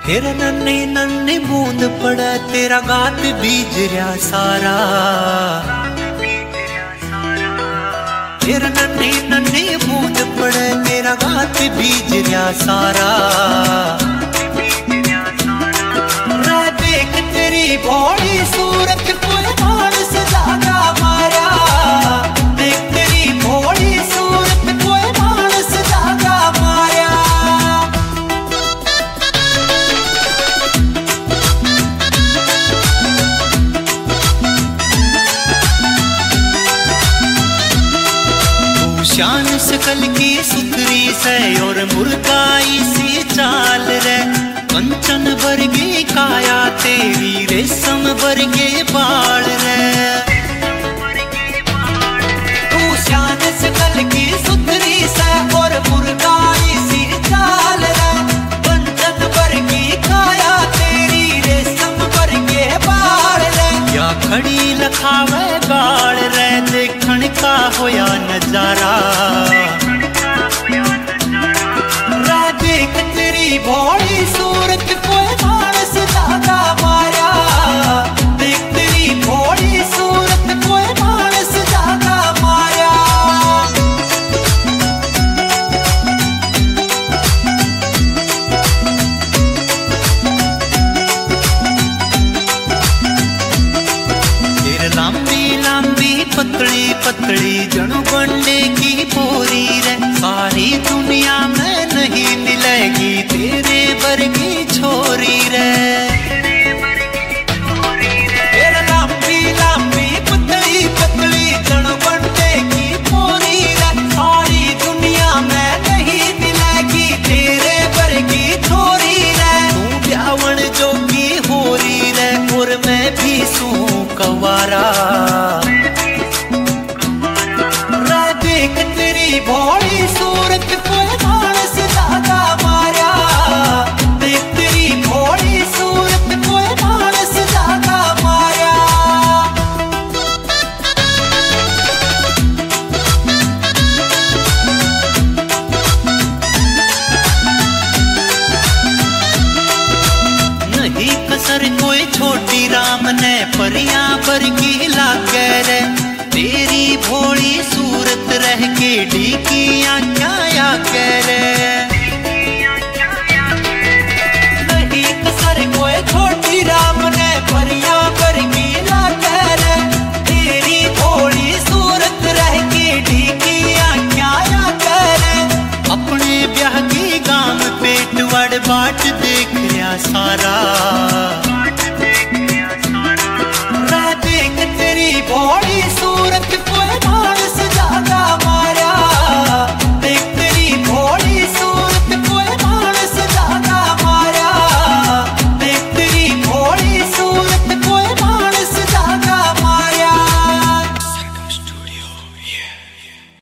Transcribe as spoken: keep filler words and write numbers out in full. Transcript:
तेरा नन्हे नन्हे बूंद पड़ा तेरा गात बीज रहा सारा। तेरा नन्हे नन्हे बूंद पड़ा तेरा गात बीज रहा सारा। मैं देख तेरी भोली सूरत कोई मानस जागा मारा। देख तेरी भोली सूरत कोई मानस जागा मारा। शान सकल की सुथरी से और मुर्गाई सी चाल रे। कंचन वर्गी काया तेरी रेशम वर्गे बाल रे। तू शान सकल की सुथरी से और मुर्गाई सी चाल रे। कंचन वर्गी काया तेरी रेशम वर्गे बाल रे। या खड़ी लखावे गाल रे देखण का होया नजारा। देख तेरी भोली सूरत कोई मानस जागा मारा। देख तेरी भोली सूरत कोई मानस जागा मारा। तेरे लांबी लांबी पतली पतली जणु गंडे की बोरी रे। सारी दुनिया में नहीं मिलेगी तेरे वर्गी छोरी रे। तेरे लांबी लांबी पतली पतली जणु गंडे की बोरी रे। सारी दुनिया में नहीं मिलेगी तेरे वर्गी छोरी रे। तू ब्यावन जोगी होरी रे और मैं भी सू कवारा। देख तेरी भोली सूरत कोई मानस जागा मारा। देख तेरी भोली सूरत कोई मानस जागा मारा। नहीं कसर कोई छोटी राम ने परियां वर्गी लागे रे। तेरी भोली सूरत रह के ढीकियां क्या या करे। नहीं कसर कोई छोटी राम ने परियां वर्गी लागे रे। तेरी भोली सूरत रह के ढीकियां क्या या करे। अपने ब्याह की गाम पेट वड़ बाट देख रहा सारा।